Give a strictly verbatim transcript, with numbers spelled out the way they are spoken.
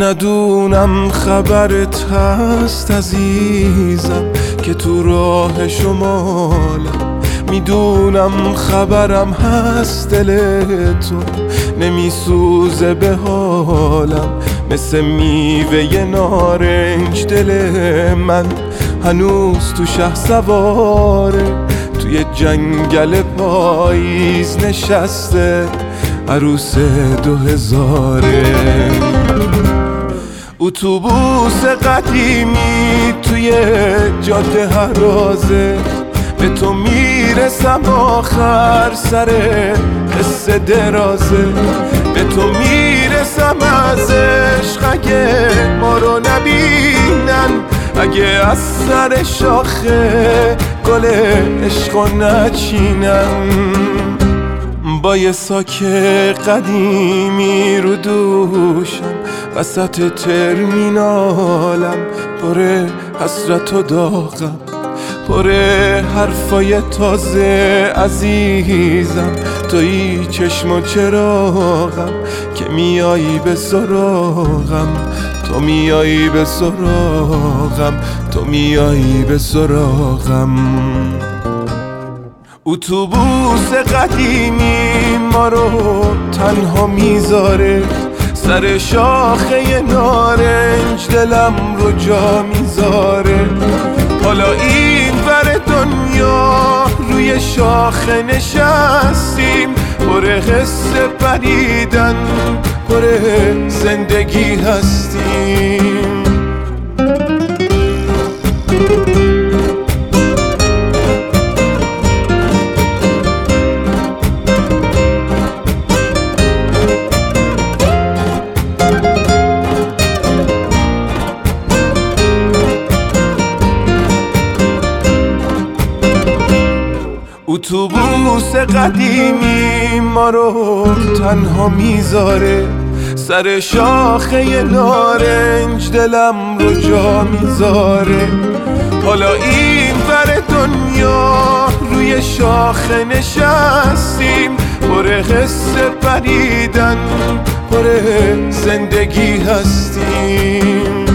ندونم خبرت هست عزیزم که تو راه شمالم، میدونم خبرم هست دل تو نمیسوزه به حالم، مثل میوه نارنج دل من هنوز تو شهسواره، توی جنگل پاییز نشسته عروس دو هزاره. اتوبوس قدیمی توی جاده هرازه، به تو میرسم آخر سر قصه درازه، به تو میرسم از عشق اگه ما رو نبینن، اگه از سر شاخه گل عشق رو نچینن. با یه ساک قدیمی رو دوشم وسط ترمینالم، پر حسرت و داغم، پر حرفای تازه عزیزم، توی چشم و چراغم که میایی به سراغم، تو میایی به سراغم، تو میایی به سراغم. اتوبوس قدیمی ما رو تنها میذاره، سر شاخه نارنج دلم رو جا میذاره. حالا این ور دنیا روی شاخه نشستیم، پر قصه پریدن، پر زندگی هستیم. اتوبوس قدیمی ما رو تنها میذاره، سر شاخه نارنج دلم رو جا میذاره. حالا این ور دنیا روی شاخه نشستیم، پر قصه پریدن، پر زندگی هستیم.